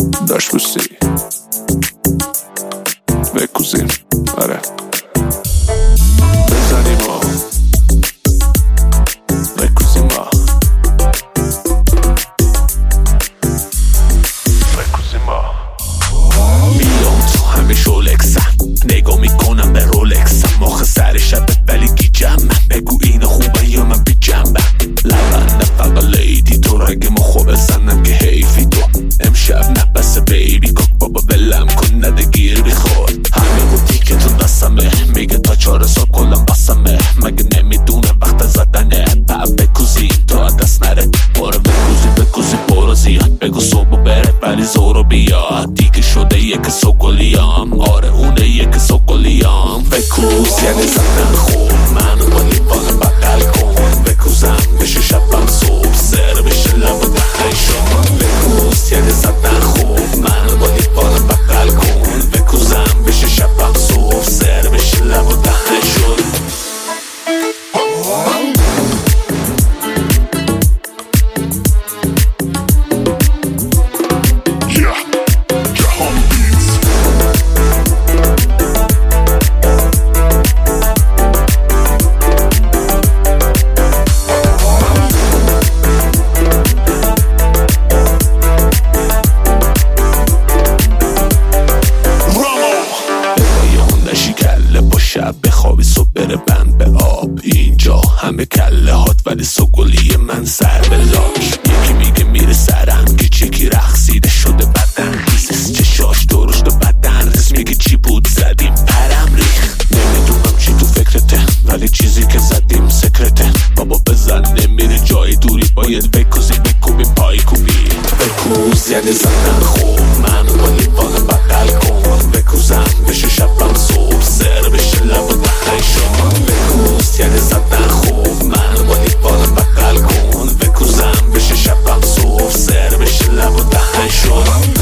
داشت بوسی بکوزیم. آره بزنیم و بکوزیم و بکوزیم و میام تو همه شولکسم، نگاه میکنم به رولکسم، ماخه سر شبه ولی گیجم، بگو این خوبه یا من بی جنبم، لبنده فقط لیدی تو رگه ما خوبه زنم که حیفی تو امشب نبسه بیبی کوک بابا بلم کن نده گیر بیخورد، همه بودی که تو دستمه میگه تا 4 سال کلم بسمه، مگه نمیدونه وقت زدنه بعد بکوزیم تا دست نره، باره بکوزی برو زیاد، بگو صبح بره ولی زورو بیاد، دیگه شده یک سوگلیام، آره اونه یک سوگلیام، بکوز یعنی زدن خوب منو با لیوان بغل کن، بکوزم بشه شبم صبح سر بشه لب و دهن شد، بکوز یعنی زدن خوب منو با لیوان بغل کن، بکوزم بشه شبم صبح سر بشه لب و دهن شد. شب بخوابی صبح بره بند به آب، اینجا همه کله هات ولی سوگلی من سر به لاک، یکی میگه میره سرم که یکی رقصیده شده بدن ریزست چشاش درشت و بدن ریز، میگه چی بود زدیم پرم ریخ، نمیدونم چی تو فکرته ولی چیزی که زدیم سکرته، بابا بزن نمیره جای دوری باید بکوزی بکوبی پای کوبی، بکوز یعنی زدن خوب منو با لیوان بغل کن، بکوزم بشه شبم صبح سر بشه لب و دهن شد، بکوز یعنی زدن خوب منو با لیوان بغل کن، بکوزم بشه شبم صبح سر بشه لب و دهن شد.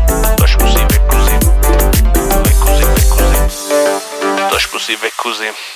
Bekuzi.